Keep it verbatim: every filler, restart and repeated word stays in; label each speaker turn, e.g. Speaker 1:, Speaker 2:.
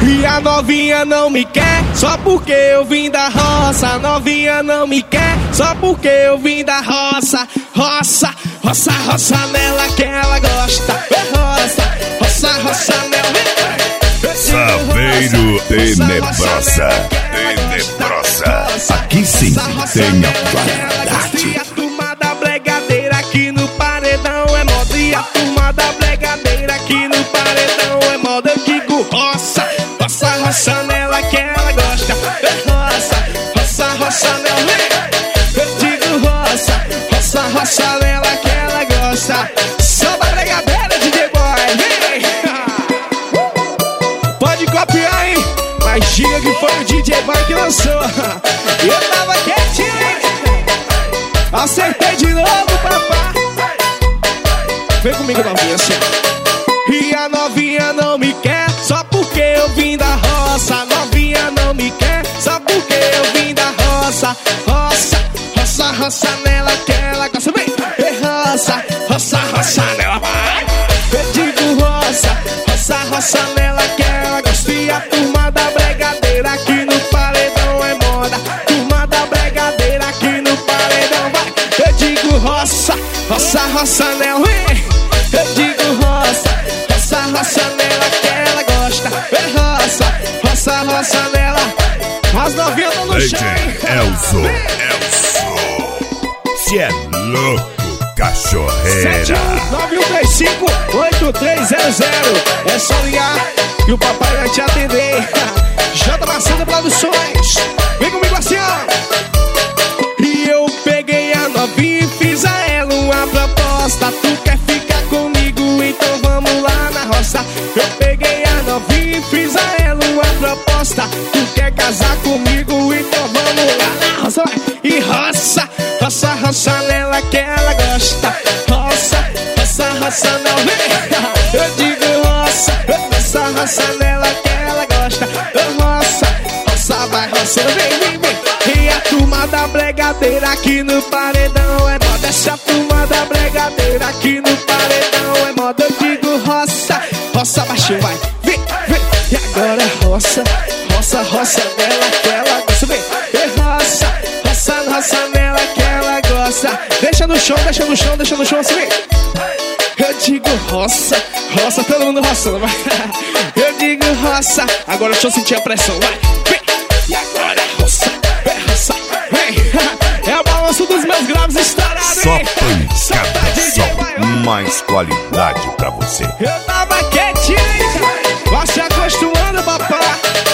Speaker 1: E a novinha não me quer só porque eu vim da roça. A novinha não me quer só porque eu vim da roça. Roça, roça, roça nela que ela gosta. Roça, roça, roça nela.
Speaker 2: Saveiro Tenebrosa, Tenebrosa. Aqui sim tem a qualidade.
Speaker 1: E a turma da bregadeira aqui no paredão é moda. E a turma da bregadeira aqui no paredão é moda. Eu digo roça, roça, roça nela que ela gosta. Roça, roça, roça nela. Eu digo roça, roça, roça nela que ela gosta. Só da bregadeira, D J Boy. Pode copiar, hein? Mas diga que foi o D J Boy que lançou. Eu tava quietinho, hein? Acertei de novo, papá. Vem comigo, novinha, assim. E a novinha não me quer só porque eu vim da roça. A novinha não me quer só porque eu vim da roça. Roça, roça, roça nela que ela gosta. Vem, roça, roça, roça nela, vai. Eu digo roça, roça, roça nela que ela gosta. E a turma da bregadeira aqui no paredão é moda. Turma da bregadeira aqui no paredão, vai. Eu digo roça, roça, roça nela, vem. Eu digo roça, roça, roça nela que ela gosta. Vem roça, roça, roça nela. As novinhas estão no chão.
Speaker 2: Elzo, Elzo. Cê é louco, cachorreira.
Speaker 1: sete um nove um três cinco oito três zero zero. É só ligar que o papai vai te atender. J Macedo Produções. Vem comigo assim, ó. E eu peguei a novinha e fiz a ela uma proposta. Tu quer ficar comigo, então vamos lá na roça. Eu peguei a novinha e fiz a ela uma proposta. Tu quer casar comigo, então vamos lá na roça. E roça, roça, roça nela que ela gosta. Roça, roça, roça nela. Eu digo roça, roça, roça nela que ela gosta. Roça, roça, vai roça, vem, vem, vem. E a turma da bregadeira aqui no paredão é moda. Essa turma da bregadeira aqui no paredão é moda. Eu digo roça, roça, baixinho, vai, vem, vem. E agora é roça, roça, roça nela que ela gosta. Vem, e roça, roça, roça nela que ela gosta. Deixa no chão, deixa no chão, deixa no chão, assim, vem. Eu digo roça, roça, todo mundo roçando, vai. Eu digo roça, agora deixa eu sentir a pressão, vai. Vem. E agora é roça, é roça, vem. É o balanço dos meus graves estourados.
Speaker 2: Só pancada, só mais qualidade pra você.
Speaker 1: Eu tava quietinho, vai se acostumando, papai.